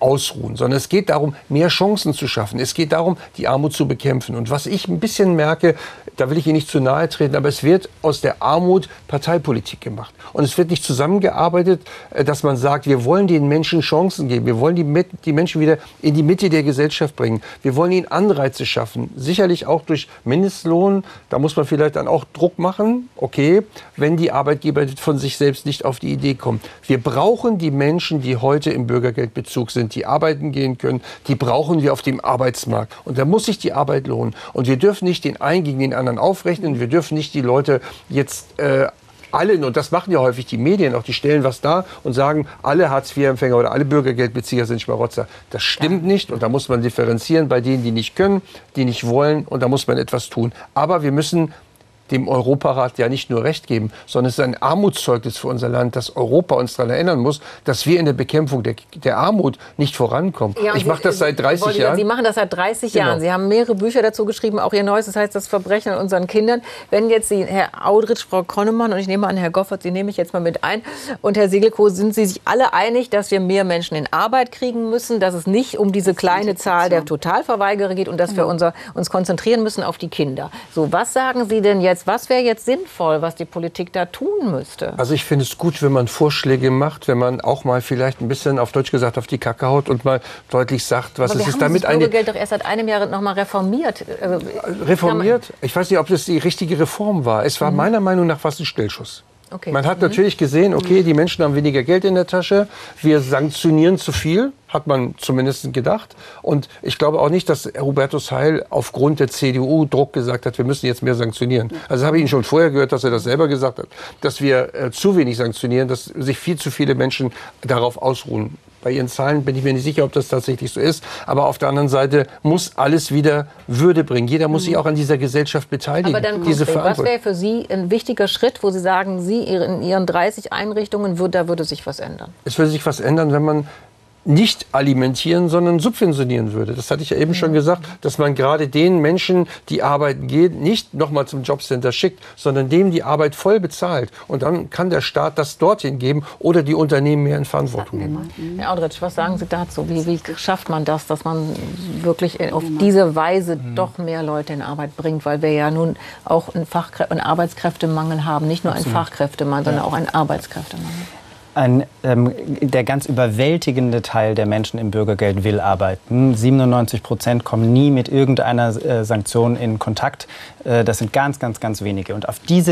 ausruhen, sondern es geht darum, mehr Chancen zu schaffen. Es geht darum, die Armut zu bekämpfen. Und was ich ein bisschen merke, da will ich Ihnen nicht zu nahe treten, aber es wird aus der Armut Parteipolitik gemacht. Und es wird nicht zusammengearbeitet, dass man sagt, wir wollen den Menschen Chancen geben. Wir wollen die Menschen wieder in die Mitte der Gesellschaft bringen. Wir wollen ihnen Anreize schaffen. Sicherlich auch durch Mindestlohn. Da muss man vielleicht dann auch Druck machen. Okay, wenn die Arbeitgeber von sich selbst nicht auf die Idee kommen. Wir brauchen die Menschen, die heute im Bürgergeldbezug sind, die arbeiten gehen können. Die brauchen wir auf dem Arbeitsmarkt. Und da muss sich die Arbeit lohnen. Und wir dürfen nicht den einen gegen den anderen aufrechnen. Wir dürfen nicht die Leute jetzt allen, und das machen ja häufig die Medien, auch die stellen was dar und sagen, alle Hartz-IV-Empfänger oder alle Bürgergeldbezieher sind Schmarotzer. Das stimmt nicht und da muss man differenzieren bei denen, die nicht können, die nicht wollen und da muss man etwas tun. Aber wir müssen dem Europarat ja nicht nur Recht geben, sondern es ist ein Armutszeugnis für unser Land, dass Europa uns daran erinnern muss, dass wir in der Bekämpfung der Armut nicht vorankommen. Ja, ich mache das seit 30 Jahren. Sie machen das seit 30 Jahren. Sie haben mehrere Bücher dazu geschrieben, auch Ihr neues, das heißt das Verbrechen an unseren Kindern. Wenn jetzt Sie, Herr Audrich, Frau Konnemann und ich nehme an, Herr Goffert, Sie nehme ich jetzt mal mit ein, und Herr Segelkow, sind Sie sich alle einig, dass wir mehr Menschen in Arbeit kriegen müssen, dass es nicht um diese kleine Zahl der Totalverweigerer geht und dass wir uns konzentrieren müssen auf die Kinder. So, was sagen Sie denn jetzt? Was wäre jetzt sinnvoll, was die Politik da tun müsste? Also ich finde es gut, wenn man Vorschläge macht, wenn man auch mal vielleicht ein bisschen, auf Deutsch gesagt, auf die Kacke haut und mal deutlich sagt, was es ist. Damit das Bürgergeld doch erst seit einem Jahr noch mal reformiert. Reformiert? Ich weiß nicht, ob das die richtige Reform war. Es war meiner Meinung nach fast ein Schnellschuss. Okay. Man hat natürlich gesehen, okay, die Menschen haben weniger Geld in der Tasche, wir sanktionieren zu viel, hat man zumindest gedacht. Und ich glaube auch nicht, dass Hubertus Heil aufgrund der CDU Druck gesagt hat, wir müssen jetzt mehr sanktionieren. Also habe ich ihn schon vorher gehört, dass er das selber gesagt hat, dass wir zu wenig sanktionieren, dass sich viel zu viele Menschen darauf ausruhen. Bei Ihren Zahlen bin ich mir nicht sicher, ob das tatsächlich so ist. Aber auf der anderen Seite muss alles wieder Würde bringen. Jeder muss sich auch an dieser Gesellschaft beteiligen. Aber dann was wäre für Sie ein wichtiger Schritt, wo Sie sagen, Sie in Ihren 30 Einrichtungen, da würde sich was ändern? Es würde sich was ändern, wenn man nicht alimentieren, sondern subventionieren würde. Das hatte ich ja eben schon gesagt, dass man gerade den Menschen, die arbeiten gehen, nicht nochmal zum Jobcenter schickt, sondern dem die Arbeit voll bezahlt. Und dann kann der Staat das dorthin geben oder die Unternehmen mehr in Verantwortung nehmen. Herr Audrich, was sagen Sie dazu? Wie schafft man das, dass man wirklich auf diese Weise doch mehr Leute in Arbeit bringt? Weil wir ja nun auch einen Arbeitskräftemangel haben. Nicht nur einen Fachkräftemangel, sondern auch einen Arbeitskräftemangel. Der ganz überwältigende Teil der Menschen im Bürgergeld will arbeiten. 97% kommen nie mit irgendeiner Sanktion in Kontakt. Das sind ganz, ganz, ganz wenige. Und auf diese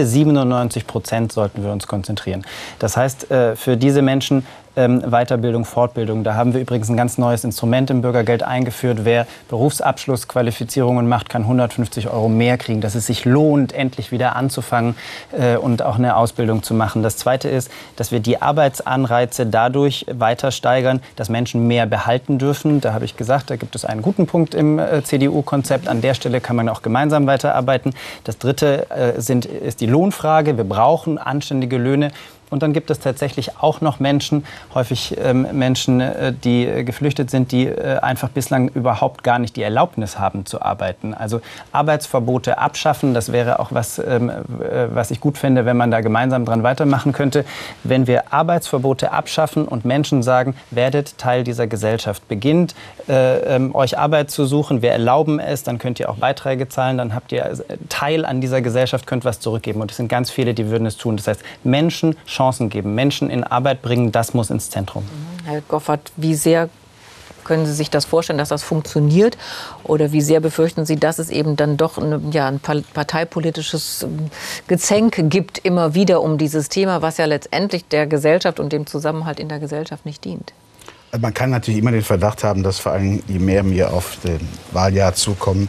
97% sollten wir uns konzentrieren. Das heißt, für diese Menschen Weiterbildung, Fortbildung. Da haben wir übrigens ein ganz neues Instrument im Bürgergeld eingeführt. Wer Berufsabschlussqualifizierungen macht, kann 150 € mehr kriegen. Dass es sich lohnt, endlich wieder anzufangen und auch eine Ausbildung zu machen. Das Zweite ist, dass wir die Arbeitsanreize dadurch weiter steigern, dass Menschen mehr behalten dürfen. Da habe ich gesagt, da gibt es einen guten Punkt im CDU-Konzept. An der Stelle kann man auch gemeinsam weiterarbeiten. Das Dritte ist die Lohnfrage. Wir brauchen anständige Löhne. Und dann gibt es tatsächlich auch noch Menschen, häufig Menschen, die geflüchtet sind, die einfach bislang überhaupt gar nicht die Erlaubnis haben zu arbeiten. Also Arbeitsverbote abschaffen, das wäre auch was ich gut finde, wenn man da gemeinsam dran weitermachen könnte. Wenn wir Arbeitsverbote abschaffen und Menschen sagen, werdet Teil dieser Gesellschaft, beginnt euch Arbeit zu suchen, wir erlauben es, dann könnt ihr auch Beiträge zahlen, dann habt ihr Teil an dieser Gesellschaft, könnt was zurückgeben. Und es sind ganz viele, die würden es tun. Das heißt, Menschen Chancen geben, Menschen in Arbeit bringen, das muss ins Zentrum. Herr Goffert, wie sehr können Sie sich das vorstellen, dass das funktioniert? Oder wie sehr befürchten Sie, dass es eben dann doch ein parteipolitisches Gezänk gibt, immer wieder um dieses Thema, was ja letztendlich der Gesellschaft und dem Zusammenhalt in der Gesellschaft nicht dient? Man kann natürlich immer den Verdacht haben, dass vor allem, je mehr mir auf das Wahljahr zukommen,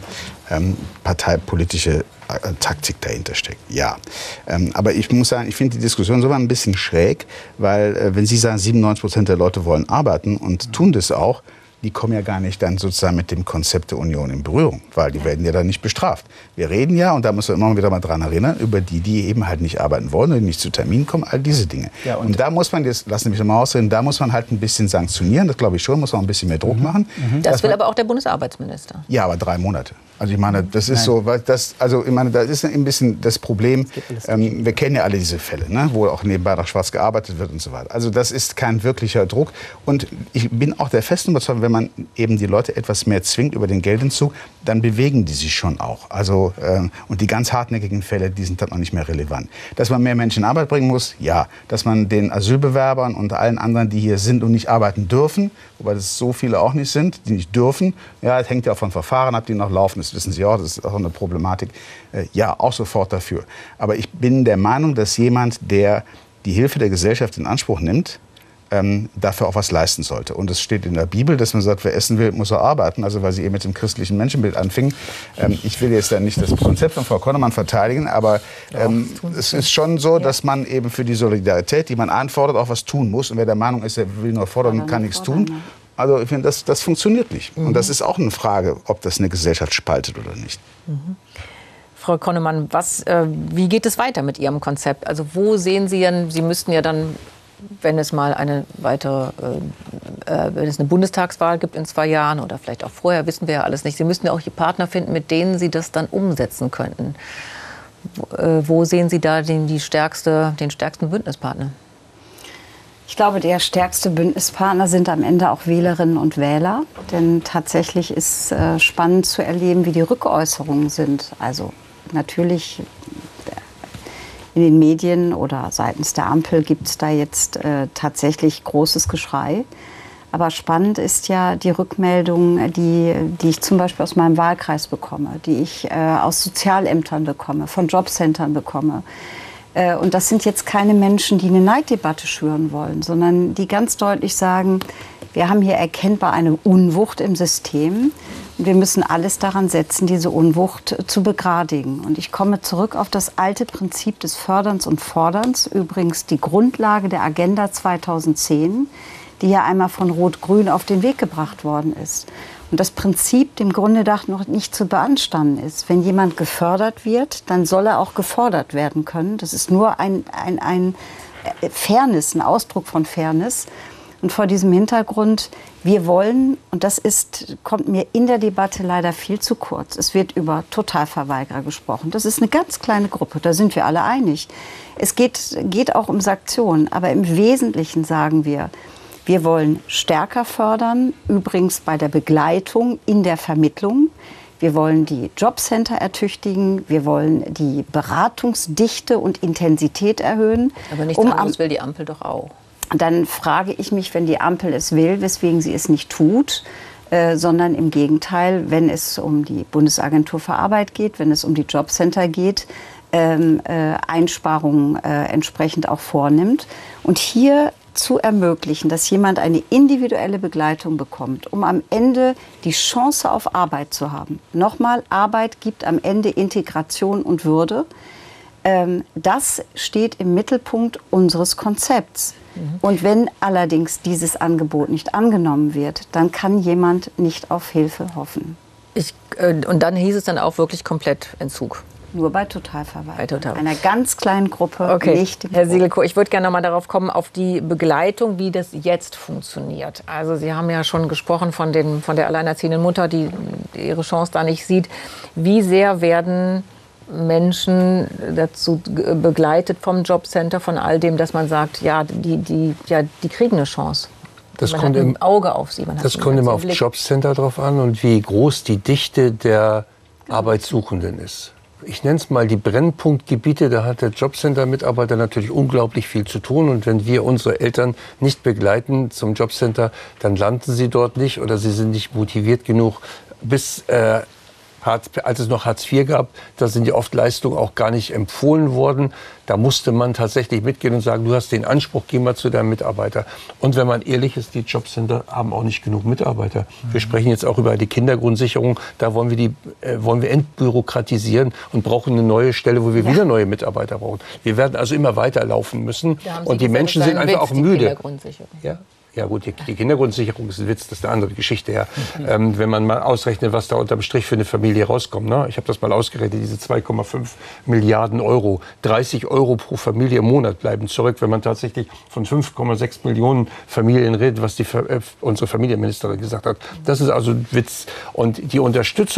parteipolitische Taktik dahinter steckt. Ja. Aber ich muss sagen, ich finde die Diskussion so ein bisschen schräg, weil wenn Sie sagen, 97% der Leute wollen arbeiten und tun das auch, die kommen ja gar nicht dann sozusagen mit dem Konzept der Union in Berührung, weil die werden ja dann nicht bestraft. Wir reden ja, und da müssen wir immer wieder mal dran erinnern, über die eben halt nicht arbeiten wollen oder nicht zu Terminen kommen, all diese Dinge. Ja, und da muss man, jetzt lassen Sie mich mal ausreden, da muss man halt ein bisschen sanktionieren, das glaube ich schon, muss man ein bisschen mehr Druck machen. Das will aber auch der Bundesarbeitsminister. Ja, aber 3 Monate. Also ich meine, das ist so, weil das, also ich meine, da ist ein bisschen das Problem. Wir kennen ja alle diese Fälle, ne, wo auch nebenbei noch schwarz gearbeitet wird und so weiter. Also das ist kein wirklicher Druck. Und ich bin auch der festen Überzeugung, wenn man eben die Leute etwas mehr zwingt über den Geldentzug, dann bewegen die sich schon auch. Also und die ganz hartnäckigen Fälle, die sind dann auch nicht mehr relevant. Dass man mehr Menschen in Arbeit bringen muss, ja. Dass man den Asylbewerbern und allen anderen, die hier sind und nicht arbeiten dürfen, wobei das so viele auch nicht sind, die nicht dürfen, ja, das hängt ja auch von Verfahren ab, die noch laufen. Das wissen Sie auch, das ist auch eine Problematik. Ja, auch sofort dafür. Aber ich bin der Meinung, dass jemand, der die Hilfe der Gesellschaft in Anspruch nimmt, dafür auch was leisten sollte. Und es steht in der Bibel, dass man sagt, wer essen will, muss er arbeiten. Also weil Sie eben mit dem christlichen Menschenbild anfingen. Ich will jetzt dann nicht das Konzept von Frau Konnemann verteidigen, aber es ist schon so, dass man eben für die Solidarität, die man einfordert, auch was tun muss. Und wer der Meinung ist, er will nur fordern und kann nichts tun, also ich finde, das funktioniert nicht. Und das ist auch eine Frage, ob das eine Gesellschaft spaltet oder nicht. Frau Konnemann, wie geht es weiter mit Ihrem Konzept? Also wo sehen Sie denn, Sie müssten ja dann, wenn es mal eine weitere, wenn es eine Bundestagswahl gibt in 2 Jahren oder vielleicht auch vorher, wissen wir ja alles nicht. Sie müssten ja auch die Partner finden, mit denen Sie das dann umsetzen könnten. Wo sehen Sie da den stärksten Bündnispartner? Ich glaube, der stärkste Bündnispartner sind am Ende auch Wählerinnen und Wähler. Denn tatsächlich ist spannend zu erleben, wie die Rückäußerungen sind. Also natürlich in den Medien oder seitens der Ampel gibt es da jetzt tatsächlich großes Geschrei. Aber spannend ist ja die Rückmeldung, die ich zum Beispiel aus meinem Wahlkreis bekomme, die ich aus Sozialämtern bekomme, von Jobcentern bekomme. Und das sind jetzt keine Menschen, die eine Neiddebatte schüren wollen, sondern die ganz deutlich sagen, wir haben hier erkennbar eine Unwucht im System und wir müssen alles daran setzen, diese Unwucht zu begradigen. Und ich komme zurück auf das alte Prinzip des Förderns und Forderns, übrigens die Grundlage der Agenda 2010, die ja einmal von Rot-Grün auf den Weg gebracht worden ist. Und das Prinzip dem Grunde nach noch nicht zu beanstanden ist. Wenn jemand gefördert wird, dann soll er auch gefordert werden können. Das ist nur ein Fairness, ein Ausdruck von Fairness. Und vor diesem Hintergrund, wir wollen, und das kommt mir in der Debatte leider viel zu kurz, es wird über Totalverweigerer gesprochen. Das ist eine ganz kleine Gruppe, da sind wir alle einig. Es geht auch um Sanktionen, aber im Wesentlichen sagen wir wollen stärker fördern, übrigens bei der Begleitung in der Vermittlung. Wir wollen die Jobcenter ertüchtigen, wir wollen die Beratungsdichte und Intensität erhöhen. Aber nichts anderes will die Ampel doch auch. Dann frage ich mich, wenn die Ampel es will, weswegen sie es nicht tut, sondern im Gegenteil, wenn es um die Bundesagentur für Arbeit geht, wenn es um die Jobcenter geht, Einsparungen entsprechend auch vornimmt. Und hier zu ermöglichen, dass jemand eine individuelle Begleitung bekommt, um am Ende die Chance auf Arbeit zu haben. Nochmal, Arbeit gibt am Ende Integration und Würde. Das steht im Mittelpunkt unseres Konzepts. Und wenn allerdings dieses Angebot nicht angenommen wird, dann kann jemand nicht auf Hilfe hoffen. Und dann hieß es dann auch wirklich komplett Entzug. Nur bei Totalverweigerung. Einer ganz kleinen Gruppe. Okay, nicht Herr Siegelko, ich würde gerne noch mal darauf kommen, auf die Begleitung, wie das jetzt funktioniert. Also Sie haben ja schon gesprochen von der alleinerziehenden Mutter, die ihre Chance da nicht sieht. Wie sehr werden Menschen dazu begleitet vom Jobcenter, von all dem, dass man sagt, ja, die kriegen eine Chance? Das man kommt hat ein Auge auf sie. Das kommt immer auf Jobcenter drauf an und wie groß die Dichte der Arbeitssuchenden ist. Ich nenne es mal die Brennpunktgebiete, da hat der Jobcenter-Mitarbeiter natürlich unglaublich viel zu tun. Und wenn wir unsere Eltern nicht begleiten zum Jobcenter, dann landen sie dort nicht oder sie sind nicht motiviert genug. Als es noch Hartz IV gab, da sind ja oft Leistungen auch gar nicht empfohlen worden. Da musste man tatsächlich mitgehen und sagen, du hast den Anspruch, geh mal zu deinem Mitarbeiter. Und wenn man ehrlich ist, die Jobcenter haben auch nicht genug Mitarbeiter. Wir sprechen jetzt auch über die Kindergrundsicherung. Da wollen wir entbürokratisieren und brauchen eine neue Stelle, wo wir wieder neue Mitarbeiter brauchen. Wir werden also immer weiterlaufen müssen. Und die Menschen sind einfach auch müde. Ja gut, die Kindergrundsicherung ist ein Witz, das ist eine andere Geschichte. Ja. Wenn man mal ausrechnet, was da unterm Strich für eine Familie rauskommt. Ne? Ich habe das mal ausgerechnet, diese 2,5 Milliarden Euro. 30 Euro pro Familie im Monat bleiben zurück, wenn man tatsächlich von 5,6 Millionen Familien redet, was unsere Familienministerin gesagt hat. Das ist also ein Witz. Und die Unterstützung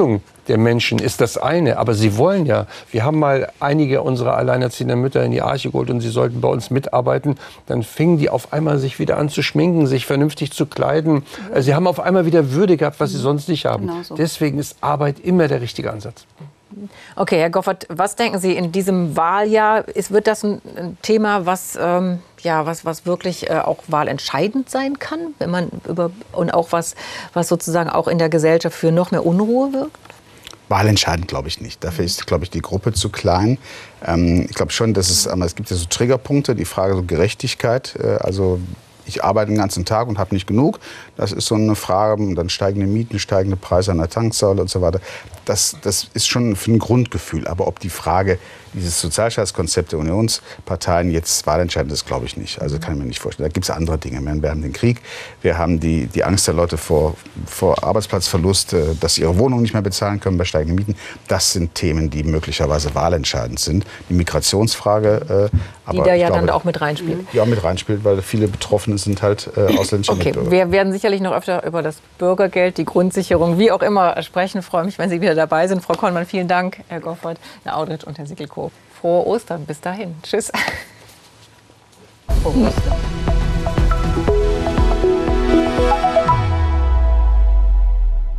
der Menschen ist das eine. Aber sie wollen ja. Wir haben mal einige unserer alleinerziehenden Mütter in die Arche geholt und sie sollten bei uns mitarbeiten. Dann fingen die auf einmal sich wieder an zu schminken, sich vernünftig zu kleiden. Sie haben auf einmal wieder Würde gehabt, was sie sonst nicht haben. Genau so. Deswegen ist Arbeit immer der richtige Ansatz. Okay, Herr Goffert, was denken Sie in diesem Wahljahr? Wird das ein Thema, was wirklich auch wahlentscheidend sein kann, wenn man und auch was sozusagen auch in der Gesellschaft für noch mehr Unruhe wirkt? Wahlentscheidend glaube ich nicht. Dafür ist, glaube ich, die Gruppe zu klein. Ich glaube schon, dass es gibt ja so Triggerpunkte, die Frage so Gerechtigkeit. Also ich arbeite den ganzen Tag und habe nicht genug. Das ist so eine Frage, dann steigende Mieten, steigende Preise an der Tanksäule und so weiter. Das ist schon für ein Grundgefühl. Aber ob die Frage, dieses Sozialstaatskonzept der Unionsparteien jetzt wahlentscheidend ist, glaube ich nicht. Also kann ich mir nicht vorstellen. Da gibt es andere Dinge. Wir haben den Krieg, wir haben die Angst der Leute vor Arbeitsplatzverlust, dass sie ihre Wohnung nicht mehr bezahlen können bei steigenden Mieten. Das sind Themen, die möglicherweise wahlentscheidend sind. Die Migrationsfrage. Die da ja dann auch mit reinspielt. Ja, mit reinspielt, weil viele Betroffene sind halt ausländische Mitbürger. Wir werden sicherlich noch öfter über das Bürgergeld, die Grundsicherung, wie auch immer sprechen. Ich freue mich, wenn Sie wieder dabei sind. Frau Konmann, vielen Dank, Herr Goffert, Herr Audrich und Herr Sickelkow. Frohe Ostern. Bis dahin. Tschüss. Frohe Ostern.